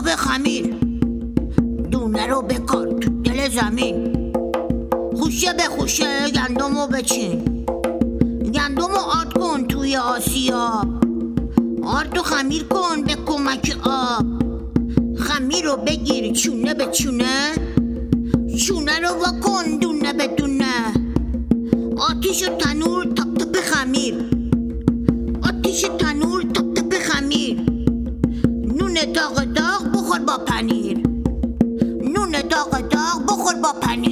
به خمیر، دونه رو بکار تو دل زمین. خوشه به خوشه گندم رو بچین، گندم رو آرد کن توی آسیاب. آرد و خمیر کن به کمک آب. خمیر رو بگیر چونه به چونه، چونه رو واکن دونه به دونه. آتیش و تنور تپ تپ خمیر، آتیش تنور تپ تپ خمیر. نون داغ داغ بخور با پنیر، نون داغ داغ بخور با پنیر.